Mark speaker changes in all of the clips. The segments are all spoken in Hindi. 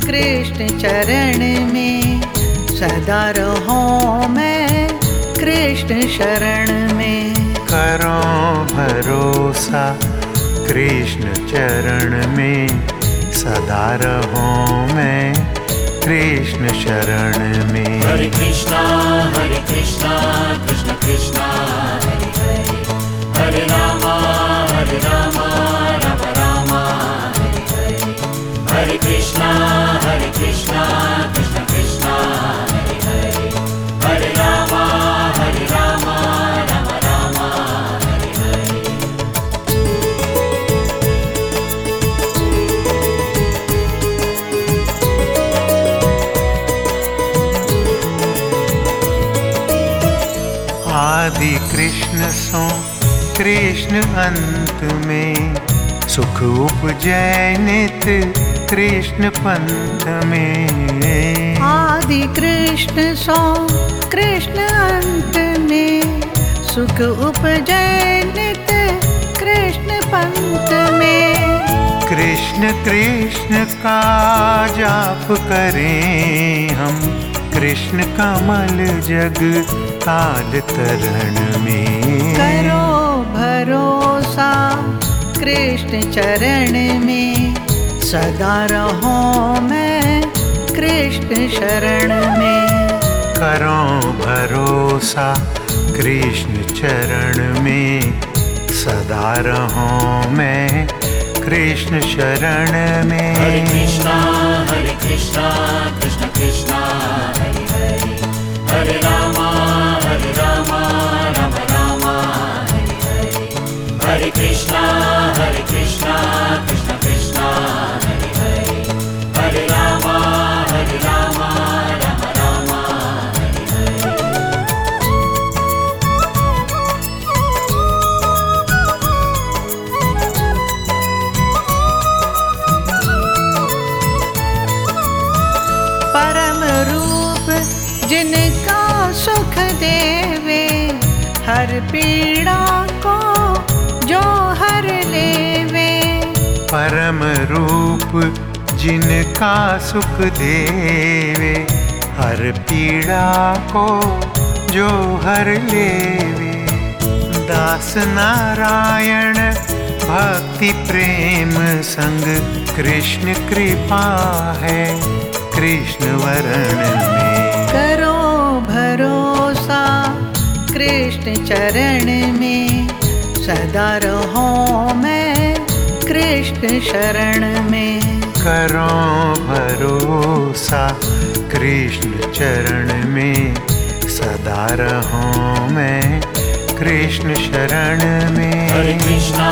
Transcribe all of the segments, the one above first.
Speaker 1: कृष्ण चरण में, सदा रहूं मैं कृष्ण शरण में।
Speaker 2: करो भरोसा कृष्ण चरण में, सदा रहूं मैं कृष्ण शरण में।
Speaker 3: हरे कृष्णा कृष्ण कृष्णा हरे हरे, हरे रामा राम राम हरे हरे। हरे कृष्णा कृष्ण कृष्णा हरे हरे, हरे रामा राम राम हरे हरे।
Speaker 2: आदि कृष्ण सो कृष्ण अंत में, सुख उपजै नित कृष्ण पंथ में।
Speaker 1: आदि कृष्ण सो कृष्ण अंत में, सुख उपजै नित कृष्ण पंथ में।
Speaker 2: कृष्ण कृष्ण का जाप करें हम, कृष्ण कमल जग काल तरण में।
Speaker 1: करो भरोसा कृष्ण चरण में, सदा रहूं मैं कृष्ण शरण में।
Speaker 2: करो भरोसा कृष्ण चरण में, सदा रहूं मैं कृष्ण शरण में।
Speaker 3: हरे कृष्णा कृष्ण कृष्णा हरे हरे, हरे रामा राम राम हरे हरे। हरे कृष्णा कृष्ण कृष्णा हरे हरे, हरे रामा राम राम हरे हरे।
Speaker 1: परम रूप जिनका सुख देवे, हर पीड़ा को जो हर लेवे।
Speaker 2: परम रूप जिनका सुख देवे, हर पीड़ा को जो हर लेवे। दास नारायण भक्ति प्रेम संग, कृष्ण कृपा है कृष्ण वरण में।
Speaker 1: करो भरोसा कृष्ण चरण में, सदा रहूं मैं कृष्ण शरण में।
Speaker 2: करो भरोसा कृष्ण चरण में, सदा रहूं मैं कृष्ण शरण में।
Speaker 3: हरे कृष्णा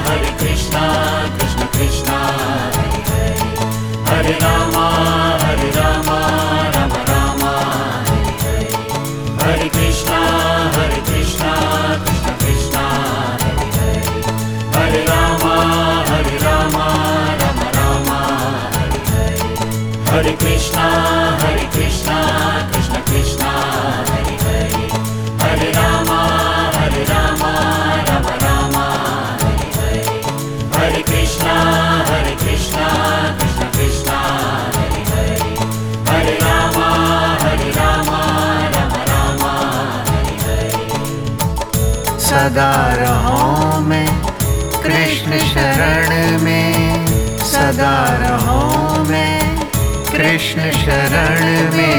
Speaker 3: कृष्ण कृष्णा हरे हरे, हरे रामा राम राम हरे हरे। हरे कृष्णा कृष्ण कृष्णा हरे हरे, हरे रामा राम राम हरे हरे। हरे कृष्णा कृष्ण कृष्णा हरे हरे, हरे रामा राम राम हरे हरे। हरे कृष्णा कृष्ण कृष्णा हरे हरे, हरे रामा राम राम हरे हरे।
Speaker 2: सदा रहूं मैं कृष्ण शरण में, सदा रहूं मैं कृष्ण शरण में।